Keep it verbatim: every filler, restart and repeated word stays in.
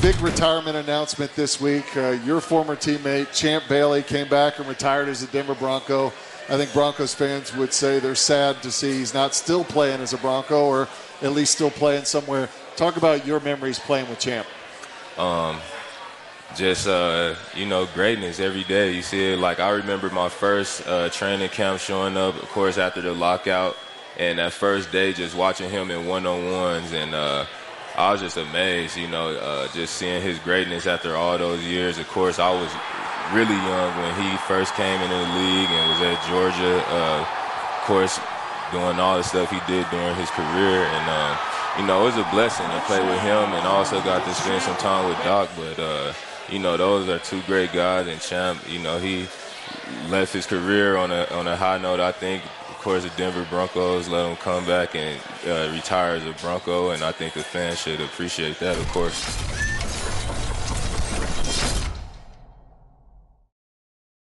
big retirement announcement this week. Uh, your former teammate, Champ Bailey, came back and retired as a Denver Bronco. I think Broncos fans would say they're sad to see he's not still playing as a Bronco, or at least still playing somewhere. Talk about your memories playing with Champ. Um, just, uh, you know, greatness every day. You see it. Like, I remember my first uh, training camp showing up, of course, after the lockout. And that first day, just watching him in one-on-ones, and uh, I was just amazed, you know, uh, just seeing his greatness after all those years. Of course, I was really young when he first came into the league and was at Georgia. Uh, of course, doing all the stuff he did during his career. And, uh, you know, it was a blessing to play with him, and also got to spend some time with Doc. But, uh, you know, those are two great guys. And Champ, you know, he left his career on a on a high note, I think. Of course, the Denver Broncos let him come back and uh, retire as a Bronco, and I think the fans should appreciate that, of course.